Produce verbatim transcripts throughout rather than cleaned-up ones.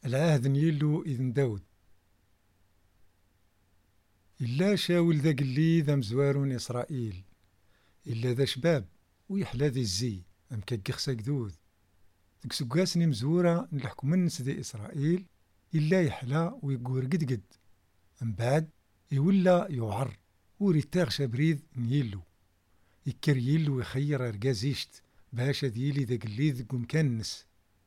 العهد نيلو إذن داود. إلا شاول ذا قلي ذا مزوارون إسرائيل، إلا ذا شباب ويحلا ذي الزي أم كاقخسا قدود ذك سقاسني مزورة نلحكم الناس ذي إسرائيل. إلا يحلا ويقور قد قد من بعد يولا يوعر وريتاغ شابريد نيلو يكر يلو يخير أرقازيشت باشا ديلي ذا قلي ذا مكانس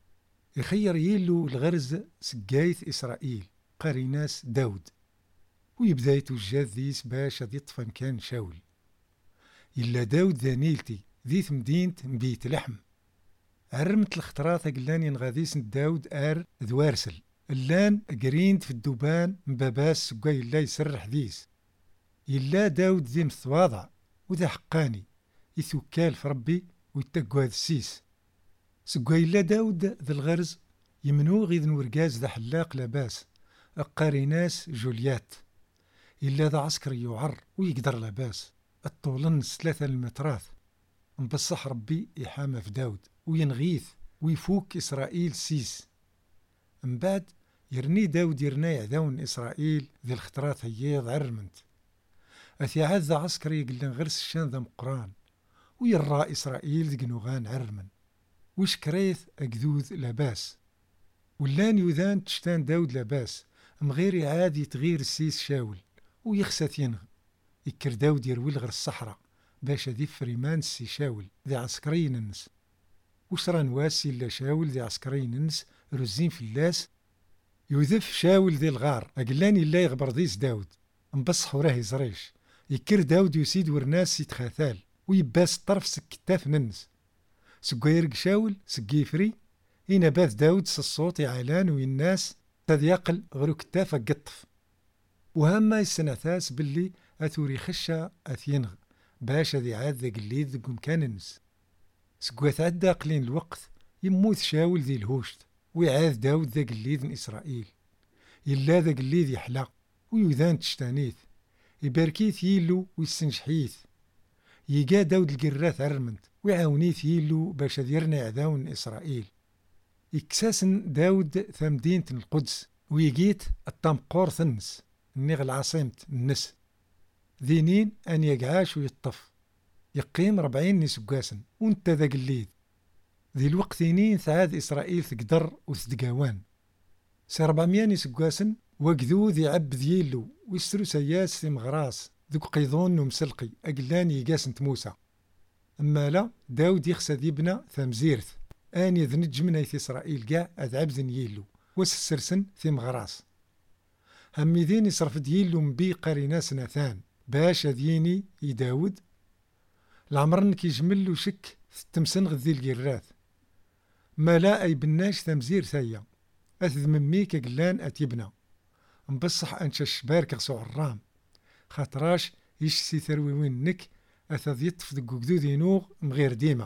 يخير يلو الغرز سقايث إسرائيل قاريناس داود ويبدا يتوجد ذيس باشا ذي طفا كان شاول. إلا داود ذا نيلتي ذيث مدينة مبيت لحم عرمت الخطراثة قلاني نغاذيس داود آر ذوارسل اللان قريند في الدوبان مباباس سقاي الله يسرح ذيس. إلا داود ذي مثواضع وذا حقاني يثوكال في ربي ويتقوى ذا السيس. سقاي الله داود ذا الغرز يمنو غيذ نورقاز ذا حلاق لاباس أقاريناس جوليات. إلا ذا عسكري يعر ويقدر لاباس الطولن ثلاثة المتراث مبصح ربي إحامة في داود وينغيث ويفوك إسرائيل سيس. من بعد يرني داود يرني عذاون إسرائيل ذي الخطرات هيض عرمنت أثي عاد ذا عسكري يقلن غرس الشان ذا مقران ويرى إسرائيل ذي قنوغان عرمن وش كريث أقذوذ لاباس. ولان يذان تشتان داود لاباس مغير عادي تغير السيس شاول ويخسث ينغ يكر داود يروي لغر الصحراء باش ذي فريمان سي شاول ذي عسكري ننس وشران واسي إلا شاول ذي عسكري ننس رزين في اللاس يوذف شاول ذي الغار أقلاني إلا يغبر ذيس داود مبصح وراه يزريش يكر داود يسيد ورناس يتخاثال ويباس طرف سكتاف ننس سقايرق شاول سقيفري إنا باث داود سالصوت يعلان ويناس تذ يقل غرو كتافة قطف وهما يسنثاس باللي أثوري خشة أثينغ باش ذي عاد ذا قليد ذا مكاننس. سقوات عدا قلين الوقت يموت شاول ذي الهوشت ويعاذ داود ذا قليد من إسرائيل. إلا ذا قليد يحلى ويوذان تشتانيث يباركيث يلو ويسنجحيث يقا داود القراث عرمنت ويعاونيث يلو باش ذيرنا عذاون إسرائيل. يكساسن داود ثمدينة القدس ويجيت التمقور ثنس النغ العاصمة النس ذينين أن يقعاش ويطف يقيم ربعين نسقاسن وانت ذا قليد ذي الوقتينين ثعاد إسرائيل تقدر وثدقاوان سي ربعمية نسقاسن وقذو ذي عب ذيلو ويسرو سياس في مغراس ذوك قيضون ومسلقي أقلان يقاسن موسى. أما لا داود يخسى ذيبنا ثمزيرث آن يذنج من أيث إسرائيل قاع أذعب ذنيلو وسسرسن في مغراس همي ذين يصرف ديلو مبي قريناس ناثان باش ذيني يداود العمرن كي يجملو شك تمسنغ ذي القراث ما لا أي بناش تمزير ثايا أثذ من ميك قلان أتيبنا مبصح أنش الشبارك غسو عرام خاطراش يشسي ثروي وين نك أثذ يطف ذقو قدو نوغ مغير ديما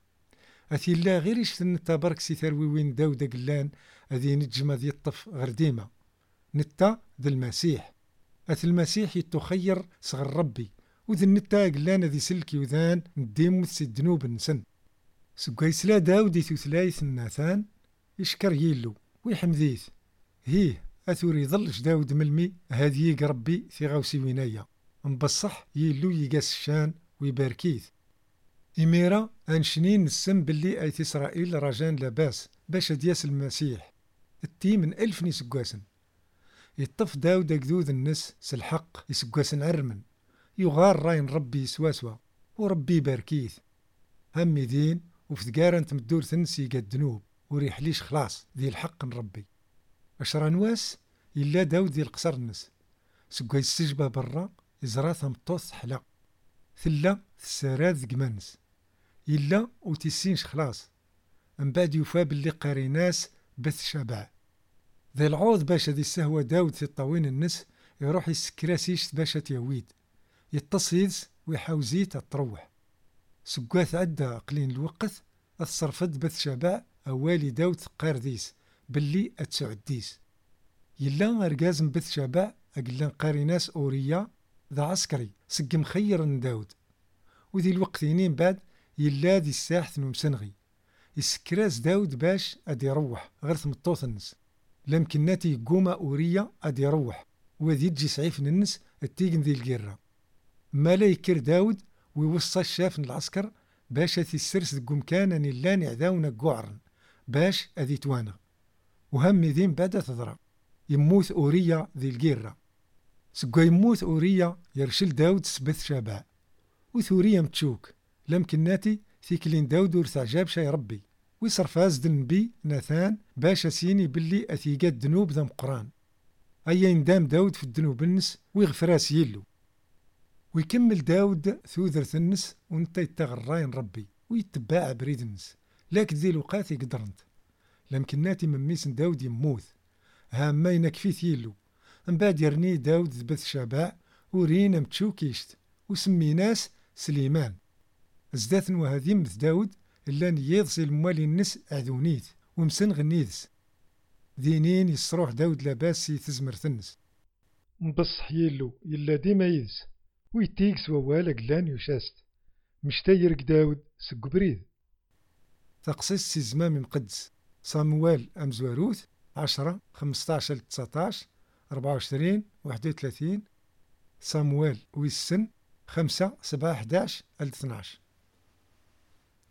أثي لا غير يشتن تبارك سي ثروي وين داود قلان أذي نجم ذي يطف غير ديما نتا ذا المسيح أث المسيح يتخير صغر ربي وذي النتا قلان ذي سلكي وذان نديم وثسي الدنوب نسن سقايس لا داود ثلاث الناثان يشكر يلو ويحمديث هيه أثوري ظلش داود ملمي هذي ربي في غوسي وينايا مبصح يلو يقاس الشان ويباركيث إميرا أنشنين السم باللي أيت إسرائيل رجان لاباس باش دياس المسيح التي من ألف نسقاسن يطف داود قذوذ النس سالحق يسقاسن عرمن يغار راين ربي سواسوا وربي يباركيث همي ذين وفتقارن تمدور ثنسي قد دنوب وريحليش خلاص ذي الحق نربي أشرا نواس إلا داود ذي القصر النس سقاي السجبة برا إزراثا مطوث حلا ثلا ثسارات ذقمانس إلا وتسينش خلاص من بعد يوفى باللي قاريناس بث شبع ذي العوض باشا ذي السهوة داود في الطوين النس يروح يسكراسيش باشا تيويد يتصيدس ويحاوزيت تروح سقاث عدا قلين الوقت الصرفد بث شبع أوالي داود قار ذيس باللي أتسعديس يلا أرقازم بث شبع أقلان قاريناس أوريا ذا عسكري سقم خير داود وذي الوقتينين بعد يلا ذي الساحث نمسنغي يسكراس داود باش أدي يروح غير ثمطوث النس لمكن ناتي قوما أوريا أدي يروح وذي تجي سعيف ننس التيقن ذي القرة. ما لا يكر داود ويوصى الشاف العسكر باش أثي السرس قوم كان أن اللان عذاونا قعرن باش أذي توانا. وهم ذين بعد تضرب يموت أوريا ذي القرة. سقا يموت أوريا يرشل داود سبث شابع وثوريا متشوك لمكن ناتي ثيكلين داود ورثع جاب شاي ربي ويصرف ازد النبي ناثان باش سيني باللي اثيقات دنوب ذا مقران. ايا يندام داود في الدنوب النس ويغفراس يلو. ويكمل داود ثوذر ثنس ونتا يتغراين ربي ويتباع بريد النس. لكن ذي الوقات يقدرنت لمكن ناتي من ميسن داود يموت هاما ينكفيث يلو. من بعد يرني داود ذبث شابع ورينا متشوكيشت وسميناس سليمان. ازداثن وهذي مث داود إلا نيضسي الموالي النس أعذونيت ومسن غنيدس. ذينين يصروح داود لاباس يتزمر ثنس. مبصح يلو إلا ديما يدس ويتيكس ووالا قلان يشاست مشتايرك داود سق بريد. تقصيص سي زمام مقدس صاموال أمزواروث عشرة خمسطاش تسعطاش أربعة وعشرين واحد وثلاثين. صاموال ويسن خمسة سبعة حداش اثناش.